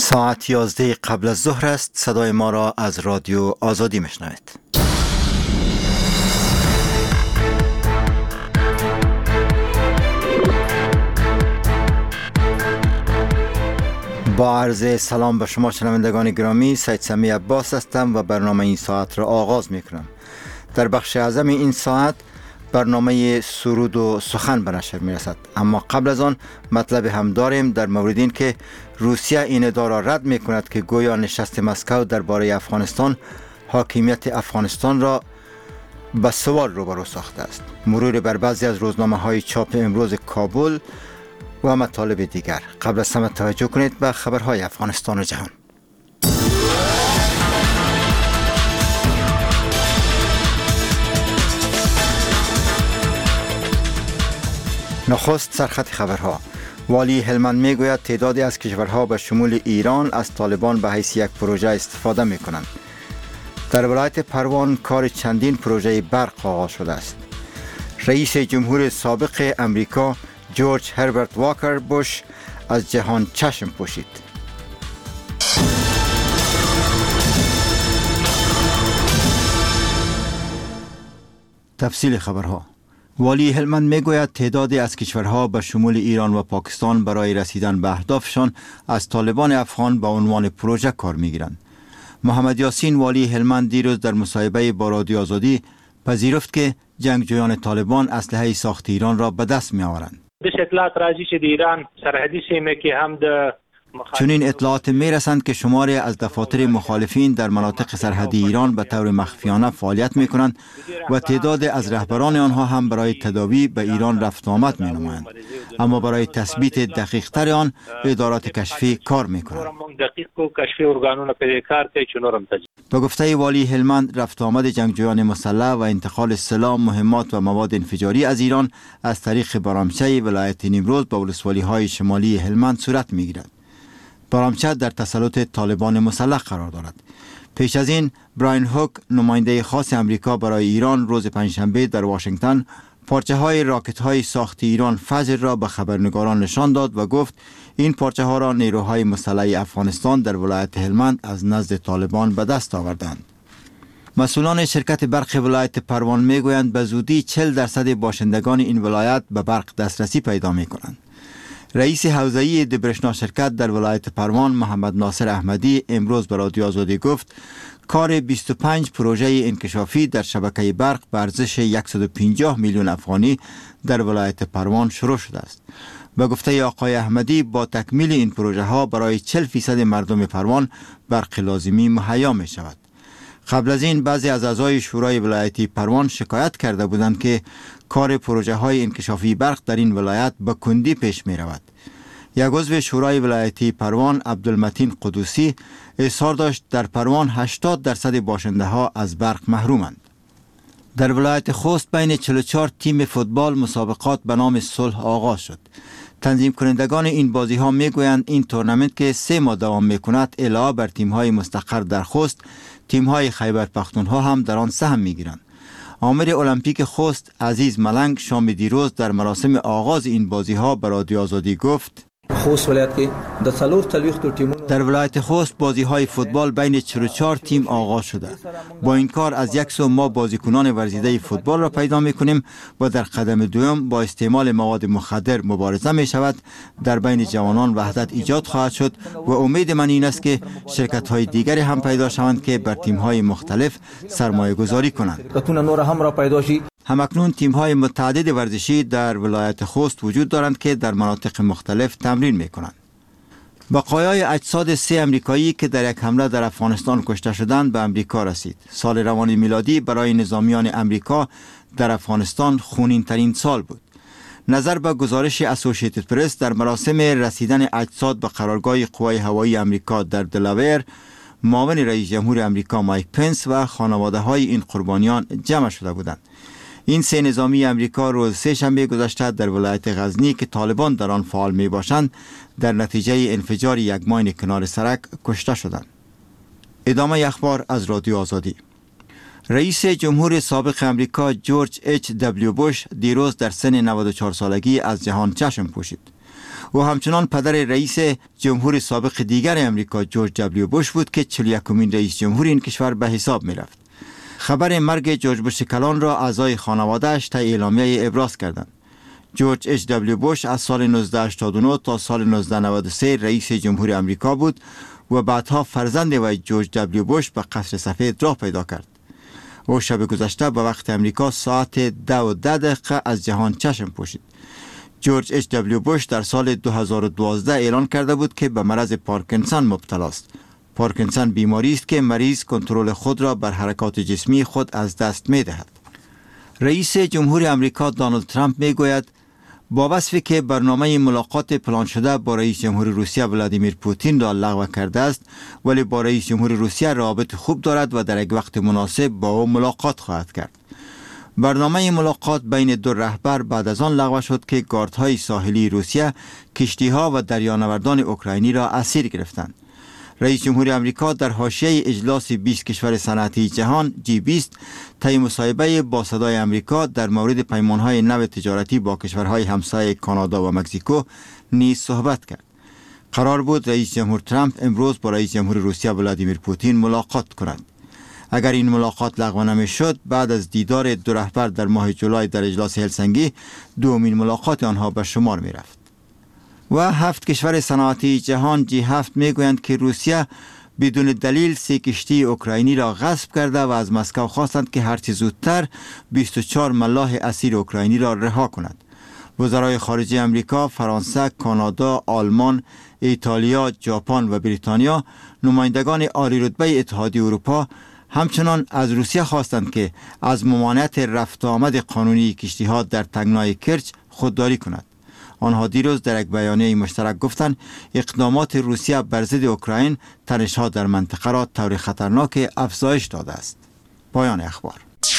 ساعت 11 قبل از ظهر است. صدای ما را از رادیو آزادی میشنوید. با عرض سلام به شما شنوندگان گرامی، سید سمی عباس هستم و برنامه این ساعت را آغاز میکنم. در بخش اعظم این ساعت برنامه سرود و سخن به نشر میرسد، اما قبل از آن مطلب هم داریم در مورد این که روسیه این ادعا را رد میکند که گویا نشست مسکو درباره افغانستان حاکمیت افغانستان را به سوال روبرو ساخته است. مرور بر بعضی از روزنامه های چاپ امروز کابل و مطالب دیگر. قبل از همه توجه کنید به خبرهای افغانستان و جهان. نخست سرخط خبرها. والی هلمند میگوید تعدادی از کشورها به شمول ایران از طالبان به حیث یک پروژه استفاده میکنند. در ولایت پروان کار چندین پروژه برق آغاز شده است. رئیس جمهور سابق امریکا جورج هربرت واکر بوش از جهان چشم پوشید. تفصیل خبرها. والی هلمند میگوید تعدادی از کشورها به شمول ایران و پاکستان برای رسیدن به اهدافشان از طالبان افغان به عنوان پروژه کار میگیرند. محمد یاسین والی هلمند دیروز در مصاحبه با رادیو آزادی پذیرفت که جنگجویان طالبان اسلحه ساخت ایران را به دست می آورند. اطلاعات راځي چې د ایران سرحدي سیمه کې هم د چنین اطلاعات می رسند که شماری از دفاتر مخالفین در مناطق سرحدی ایران به طور مخفیانه فعالیت می کنند و تعداد از رهبران آنها هم برای تداوی به ایران رفت آمد می نمایند، اما برای تثبیت دقیق تر آن ادارات کشفی کار می کنند. به گفته والی هلمند، رفت آمد جنگجویان مسلح و انتقال سلاح، مهمات و مواد انفجاری از ایران از طریق بارامچه ولایت نیمروز به ولسوالی های شمالی هلمند صورت می گیرد. بارامچه در تسلط طالبان مسلح قرار دارد. پیش از این براین هوک، نماینده خاص امریکا برای ایران، روز پنجشنبه در واشنگتن پارچه های راکت های ساخت ایران فجر را به خبرنگاران نشان داد و گفت این پارچه ها را نیروهای مسلح افغانستان در ولایت هلمند از نزد طالبان به دست آوردند. مسئولان شرکت برق ولایت پروان میگویند به زودی 40% باشندگان این ولایت به برق دسترسی پیدا می کنند. رئیس حوزه‌ای دبرشنا شرکت در ولایت پروان محمد ناصر احمدی امروز به رادیو آزادی گفت کار 25 پروژه انکشافی در شبکه برق به ارزش 150 میلیون افغانی در ولایت پروان شروع شده است. به گفته آقای احمدی با تکمیل این پروژه ها برای 40% مردم پروان برق لازمی مهیا می شود. قبل از این بعضی از اعضای شورای ولایتی پروان شکایت کرده بودند که کار پروژه های انکشافی برق در این ولایت به کندی پیش می رود. یک عضو شورای ولایتی پروان عبدالمتین قدوسی اظهار داشت در پروان 80% باشنده ها از برق محرومند. در ولایت خوست بین 44 تیم فوتبال مسابقات به نام صلح آغاز شد. تنظیم کنندگان این بازی ها می گویند این تورنمنت که 3 ماه دوام می کند علاوه بر تیم های مستقر در خوست، تیم های خیبر پختونخوا هم در آن سهم می گیرند. آمر المپیک خوست عزیز ملنگ شام دیروز در مراسم آغاز این بازی ها به رادیو آزادی گفت خوست ولایت کې د څلور څلوېښتو ټیمونو در ولایت خوست بازی های فوتبال بین 44 تیم آغاز شده. با این کار از یک سو ما بازیکنان ورزیده فوتبال را پیدا می کنیم و در قدم دوم با استعمال مواد مخدر مبارزه می شود. در بین جوانان وحدت ایجاد خواهد شد و امید من این است که شرکت های دیگری هم پیدا شوند که بر تیم های مختلف سرمایه گذاری کنند. شرکتونه نور هم را پیدا شي. همکنون تیم‌های متعدد ورزشی در ولایت خوست وجود دارند که در مناطق مختلف تمرین می‌کنند. بقایای اجساد 3 امریکایی که در یک حمله در افغانستان کشته شدند به امریکا رسید. سال روان میلادی برای نظامیان امریکا در افغانستان خونین‌ترین سال بود. نظر به گزارش اسوسییتد پرس، در مراسم رسیدن اجساد به قرارگاه قوای هوایی امریکا در دلاور، معاون رئیس جمهور امریکا مایک پنس و خانواده‌های این قربانیان جمع شده بودند. این 3 نظامی امریکا روز 3 شنبه گذشته در ولایت غزنی که طالبان در آن فعال می باشند در نتیجه انفجار یک ماین کنار سرک کشته شدند. ادامه اخبار از رادیو آزادی. رئیس جمهور سابق امریکا جورج اچ دبلیو بوش دیروز در سن 94 سالگی از جهان چشم پوشید. و همچنان پدر رئیس جمهور سابق دیگر امریکا جورج دبلیو بوش بود که 41مین رئیس جمهور این کشور به حساب می رفت. خبر مرگ جورج بوش کلان را اعضای خانواده‌اش طی اعلامیه ابراز کردند. جورج اچ دبلیو بوش از سال 1989 تا سال 1993 رئیس جمهور امریکا بود و بعدها فرزند وی جورج دبلیو بوش به قصر سفید راه پیدا کرد. او شب گذشته به وقت امریکا ساعت 10:10 از جهان چشم پوشید. جورج اچ دبلیو بوش در سال 2012 اعلان کرده بود که به مرض پارکینسون مبتلا است. پارکینسون بیماری است که مریض کنترل خود را بر حرکات جسمی خود از دست می دهد. رئیس جمهور امریکا دونالد ترامپ می گوید با وصفی که برنامه ملاقات پلان شده با رئیس جمهور روسیه ولادیمیر پوتین را لغو کرده است، ولی با رئیس جمهور روسیه روابط خوب دارد و در یک وقت مناسب با او ملاقات خواهد کرد. برنامه ملاقات بین دو رهبر بعد از آن لغو شد که گاردهای ساحلی روسیه کشتی‌ها و دریانوردان اوکراینی را اسیر گرفتند. رئیس جمهور امریکا در حاشیه اجلاس 20 کشور صنعتی جهان G20 طی مصاحبه با صدای امریکا در مورد پیمانهای نو تجارتی با کشورهای همسایه کانادا و مکزیکو نیز صحبت کرد. قرار بود رئیس جمهور ترامپ امروز با رئیس جمهور روسیه ولادیمیر پوتین ملاقات کند. اگر این ملاقات لغو نمی‌شد، بعد از دیدار دو رهبر در ماه جولای در اجلاس هلسینکی دومین ملاقات آنها به شمار می‌رفت. و 7 کشور صنعتی جهان G7 میگویند که روسیه بدون دلیل 3 کشتی اوکراینی را غصب کرده و از مسکو خواستند که هرچه زودتر 24 ملاح اسیر اوکراینی را رها کند. وزرای خارجه امریکا، فرانسه، کانادا، آلمان، ایتالیا، ژاپن و بریتانیا، نمایندگان عالی رتبه اتحادیه اروپا همچنان از روسیه خواستند که از ممانعت رفت و آمد قانونی کشتی‌ها در تنگنای کرچ خودداری کند. آنها دیروز در یک بیانیه مشترک گفتند اقدامات روسیه بر ضد اوکراین تنش‌ها در منطقه را طور خطرناک افزایش داده است. پایان اخبار.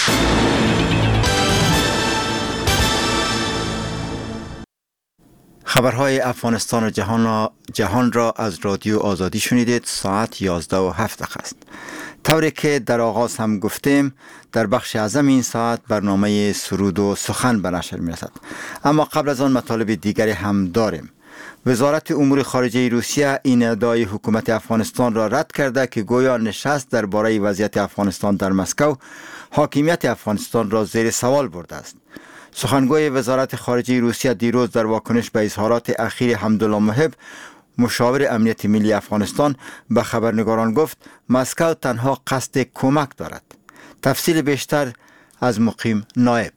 خبرهای افغانستان و جهان را از رادیو آزادی شنیدید. ساعت 11:07 است. طوری که در آغاز هم گفتیم، در بخش اعظم این ساعت برنامه سرود و سخن به نشر می‌رسد. اما قبل از آن مطالب دیگری هم داریم. وزارت امور خارجه روسیه این ادعای حکومت افغانستان را رد کرده که گویا نشست درباره وضعیت افغانستان در مسکو حاکمیت افغانستان را زیر سوال برده است. سخنگوی وزارت خارجه روسیه دیروز در واکنش به اظهارات اخیر حمدالله محب، مشاور امنیت ملی افغانستان، به خبرنگاران گفت مسکو تنها قصد کمک دارد. تفصیل بیشتر از مقیم نایب.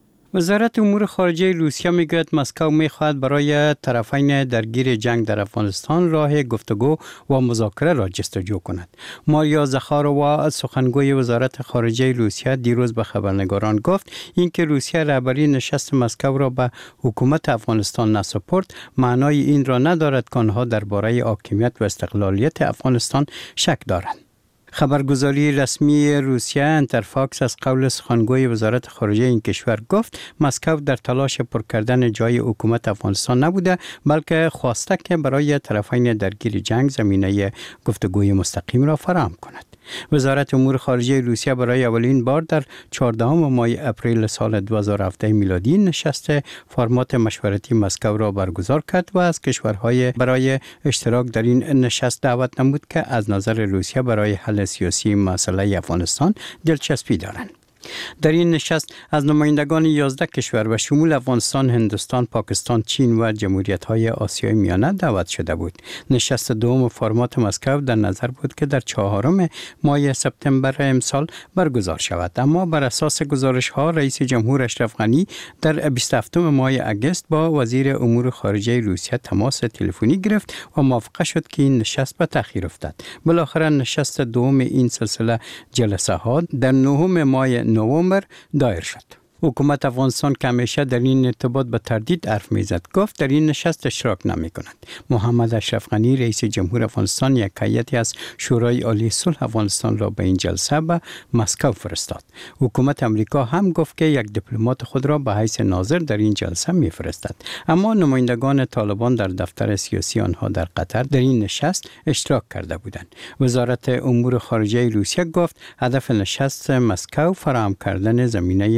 وزارت امور خارجه روسیه میگوید مسکو میخواهد برای طرفین درگیر جنگ در افغانستان راه گفتگو و مذاکره را جستجو کند. ماریا زخاروا، سخنگوی وزارت خارجه روسیه، دیروز به خبرنگاران گفت اینکه روسیه رهبری نشست مسکو را به حکومت افغانستان نسپرد معنای این را ندارد که آنها درباره حاکمیت و استقلالیت افغانستان شک دارند. خبرگزاری رسمی روسیه انترفاکس از قول سخنگوی وزارت خارجه این کشور گفت مسکو در تلاش پر کردن جای حکومت افغانستان نبوده، بلکه خواسته که برای طرفین درگیر جنگ زمینه گفتگوی مستقیم را فراهم کند. وزارت امور خارجه روسیه برای اولین بار در 14 ماه اپریل سال 2017 میلادی نشست فرمات مشورتی مسکو را برگزار کرد و از کشورهای برای اشتراک در این نشست دعوت نمود که از نظر روسیه برای حل سیاسی مسئله افغانستان دلچسپی دارند. در این نشست از نمایندگان 11 کشور و شمول افغانستان، هندوستان، پاکستان، چین و جمهوریت‌های آسیای میانه دعوت شده بود. نشست دوم فرمات مسکو در نظر بود که در 4 ماه سپتامبر امسال برگزار شود، اما بر اساس گزارش‌ها رئیس جمهور اشرف غنی در 27 ماه اگست با وزیر امور خارجه روسیه تماس تلفنی گرفت و موافقه شد که این نشست به تأخیر افتد. بالاخره نشست دوم این سلسله جلسه ها در 9 ماه نوامبر دایر شد. حکومت افغانستان که همیشه در این ارتباط به تردید حرف میزد گفت در این نشست اشتراک نمی کند. محمد اشرف غنی رئیس جمهور افغانستان یک هیئتی از شورای عالی صلح افغانستان را به این جلسه به مسکو فرستاد. حکومت امریکا هم گفت که یک دیپلمات خود را به حیث ناظر در این جلسه میفرستد، اما نمایندگان طالبان در دفتر سیاسی آنها در قطر در این نشست اشتراک کرده بودند. وزارت امور خارجه روسیه گفت هدف نشست مسکو فراهم کردن زمینه گفتگو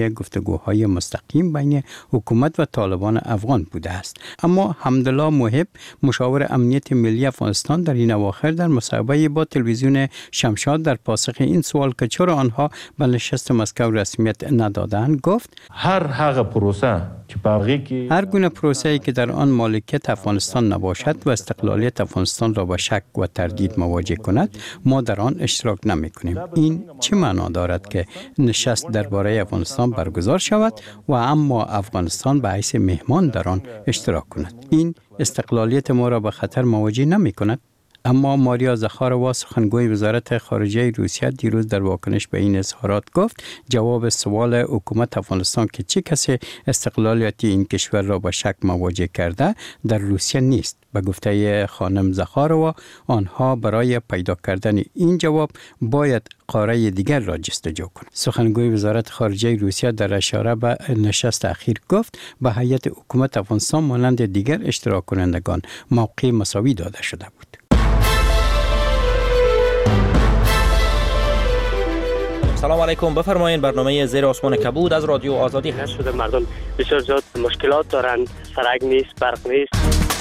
گفتگوهای مستقیم بین حکومت و طالبان افغان بوده است. اما حمدالله محب مشاور امنیت ملی افغانستان در این اواخر در مصاحبه با تلویزیون شمشاد در پاسخ این سوال که چرا آنها به نشست مسکو رسمیت ندادند گفت هر گونه پروسه‌ای که در آن مالکیت افغانستان نباشد و استقلالیت افغانستان را با شک و تردید مواجه کند ما در آن اشتراک نمی‌کنیم. این چه معنا دارد که نشست درباره افغانستان برگزار شود و اما افغانستان به حیث مهمان در آن اشتراک کند؟ این استقلالیت ما را به خطر مواجه نمی‌کند؟ اما ماریا زخاروا سخنگوی وزارت خارجه روسیه دیروز در واکنش به این اظهارات گفت جواب سوال حکومت افغانستان که چه کسی استقلالیت این کشور را با شک مواجه کرده در روسیه نیست. به گفته خانم زخاروا آنها برای پیدا کردن این جواب باید قاره دیگر را جستجو کنند. سخنگوی وزارت خارجه روسیه در اشاره به نشست اخیر گفت به هیئت حکومت افغانستان مانند دیگر اشتراک کنندگان موقع مساوی داده شده بود. سلام علیکم، بفرمایید. برنامه زیر آسمان کبود از رادیو آزادی هست. شده مردم بسیار زیاد مشکلات دارند، سرک نیست، برق نیست.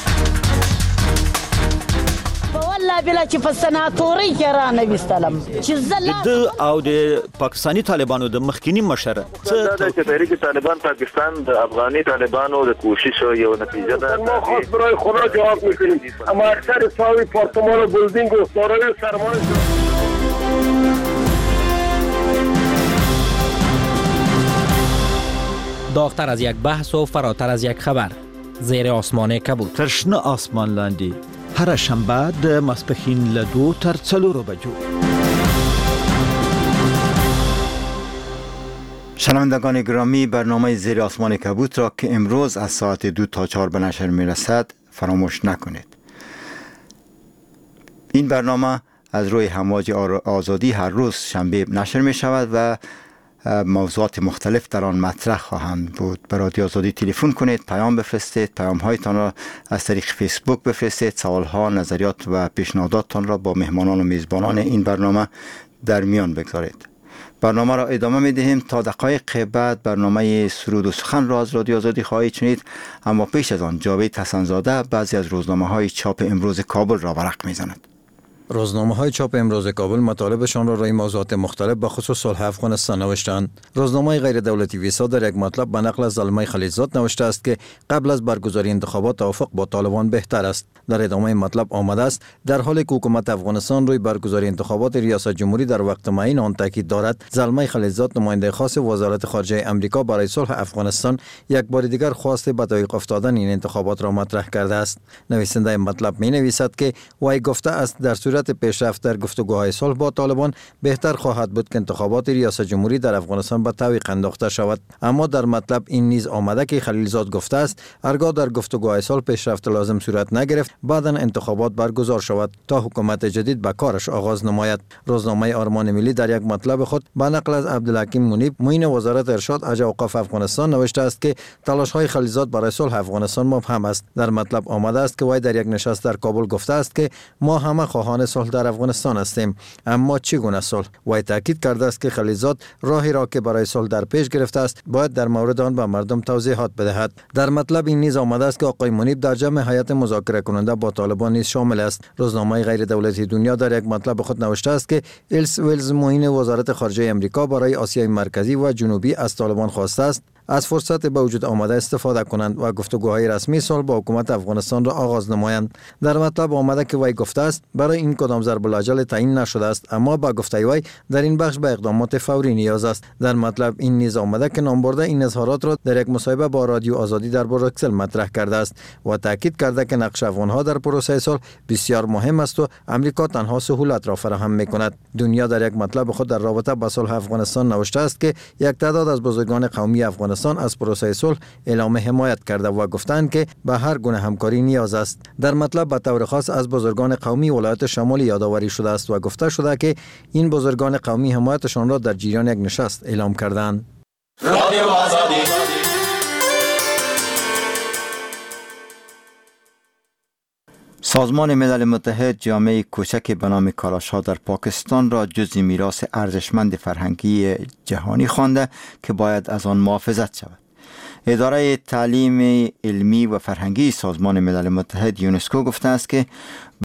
والله بلا چې په سناتوري کې را نه وستلم چې د او د پاکستانی طالبانو د مخکینی مشره دا چې تحریک طالبان پاکستان د افغاني طالبانو د کوشش یو نتیجه ده. ما خاص برای خدا جواب میکنیم، اما اکثر ساوی پارتمان و بلدینگ و دارای سرمایه داغتر از یک بحث و فراتر از یک خبر. زیر آسمان کبود. ترشنه آسمان لاندی هر شنبه د ماسپښین له 2 تر 4 بجو. شنوندگان گرامی، برنامه زیر آسمان کبود را که امروز از ساعت 2 تا 4 به نشر میرسد فراموش نکنید. این برنامه از روی امواج آزادی هر روز شنبه نشر می شود و موضوعات مختلف در آن مطرح خواهند بود. به رادیو آزادی تلفن کنید، پیام بفرستید، پیام هایتان را از طریق فیسبوک بفرستید، سوالها، نظریات و پیشنهاداتتان را با مهمانان و میزبانان این برنامه در میان بگذارید. برنامه را ادامه می دهیم. تا دقایق بعد برنامه سرود و سخن را از رادیو آزادی خواهید شنید، اما پیش از آن جاوید حسن‌زاده بعضی از روزنامه های چاپ امروز کابل را ورق می زند. روزنامه‌های چاپ امروز کابل مطالبشان را روی موضوعات مختلف به خصوص صلح افغانستان نوشتند. روزنامه غیر دولتی ویسا در یک مطلب به نقل از زلمه خلیلزاد نوشته است که قبل از برگزاری انتخابات توافق با طالبان بهتر است. در ادامه مطلب آمده است در حالی که حکومت افغانستان روی برگزاری انتخابات ریاست جمهوری در وقت معین آن تاکید دارد، زلمه خلیلزاد نماینده خاص وزارت خارجه آمریکا برای صلح افغانستان یک بار دیگر خواست به تعویق افتادن این انتخابات را مطرح کرده است. نویسنده مطلب می نویسد که وی گفته است در صورت پیشرفت در گفتگوهای صلح با طالبان بهتر خواهد بود که انتخابات ریاست جمهوری در افغانستان به تعویق انداخته شود. اما در مطلب این نیز آمده که خلیلزاد گفته است هرگاه در گفتگوهای صلح پیشرفت لازم صورت نگرفت بعدا انتخابات برگزار شود تا حکومت جدید به کارش آغاز نماید. روزنامه آرمان ملی در یک مطلب خود به نقل از عبدالحکیم منیب معین وزارت ارشاد از اوقاف افغانستان نوشته است که تلاش‌های خلیلزاد برای صلح افغانستان مبهم است. در مطلب آمده است که وی در یک نشست در کابل گفته است که ما همه خواهان صلح در افغانستان هستیم، اما چگونه صلح؟ وی تاکید کرده است که خلیلزاد راهی را که برای صلح در پیش گرفته است باید در مورد آن به مردم توضیحات بدهد. در مطلب این نیز آمده است که آقای منیب در جمع هیئت مذاکره کننده با طالبان نیز شامل است. روزنامه غیر دولتی دنیا در یک مطلب خود نوشته است که ایلس ویلز معین وزارت خارجه آمریکا برای آسیای مرکزی و جنوبی از طالبان خواسته است از فرصت به وجود آمده استفاده کنند و گفتگوهای رسمی صلح با حکومت افغانستان را آغاز نمایند. در مطلب آمده که وی گفته است برای این کدام ضرب الاجل تعیین نشده است، اما با گفته وی در این بخش به اقدامات فوری نیاز است. در مطلب این نیز آمده که نامبرده این اظهارات را در یک مصاحبه با رادیو آزادی در بروکسل مطرح کرده است و تاکید کرده که نقش افغانها در پروسه صلح بسیار مهم است و امریکا تنها سهولت را فراهم می‌کند. دنیا در یک مطلب خود در رابطه با صلح افغانستان نوشته است که یک تعداد از بزرگان قومی افغانستان از پروسه صلح اعلام حمایت کرده و گفتند که به هر گونه همکاری نیاز است. در مطلب به طور خاص از بزرگان قومی ولایت شمالی یادآوری شده است و گفته شده که این بزرگان قومی حمایتشان را در جریان یک نشست اعلام کردند. رادیو آزادی. سازمان ملل متحد جامعه کوچک به نام کالاش‌ها در پاکستان را جزء میراث ارزشمند فرهنگی جهانی خوانده که باید از آن محافظت شود. اداره تعلیم علمی و فرهنگی سازمان ملل متحد یونسکو گفته است که